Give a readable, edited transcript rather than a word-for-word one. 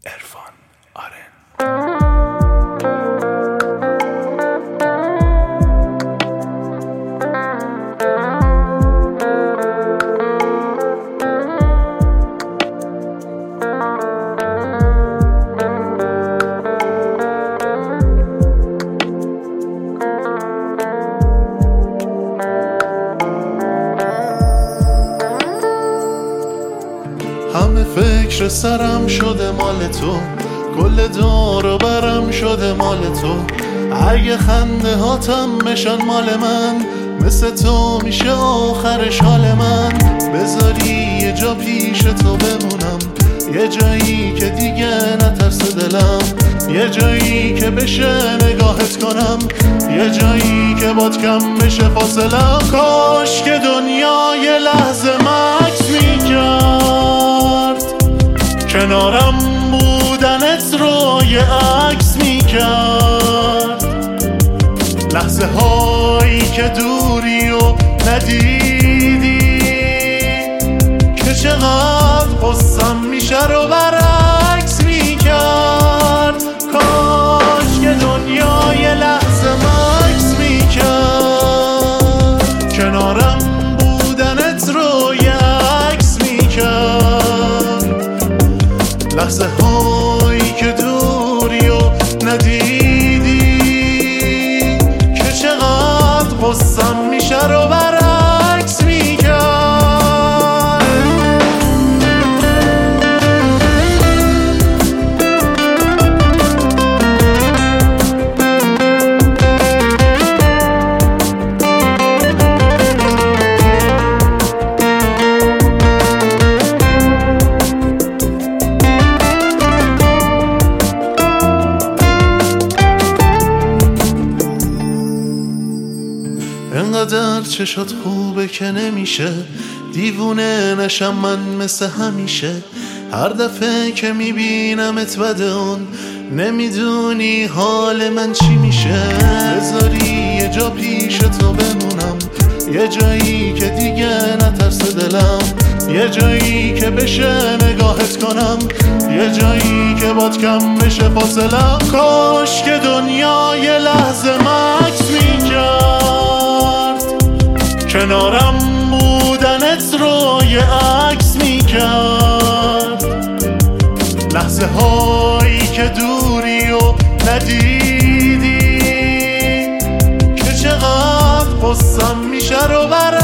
عرفان آرن. همه فکر سرم شده مال تو، کل دور و برم شده مال تو. اگه خنده هاتم بشن مال من، مثل تو میشه آخرش حال من. بذاری یه جا پیش تو بمونم، یه جایی که دیگه نترس دلم، یه جایی که بشه نگاهت کنم، یه جایی که باد کم بشه فاصلم. کاش که دنیا یه لحظه مکس میکرد، کنارم بودنت رو یه عکس میکرد. لحظه هایی که دوری و ندیدی، که چقدر قصم میشه رو برعکس میکرد. کاش که دنیا یه لحظه مکس میکرد، کنارم بودنت رو یه عکس میکرد. لحظه هایی که دوری و ندیدی، که چقدر قصم میشه رو برعکس میکرد. انقدر چشات خوبه که نمیشه دیوونه نشم من مثل همیشه. هر دفعه که میبینمت بدون، نمیدونی حال من چی میشه. بذاری یه جا پیش تو بمونم، یه جایی که دیگه نترس دلم، یه جایی که بشه نگاهت کنم، یه جایی که باد کم بشه فاصلم. کاش که دنیا یه لحظه مکس میکرد، کنارم بودنت رو یه عکس میکرد. لحظه هایی که دوری و ندیدی، که چقدر قصم میشه رو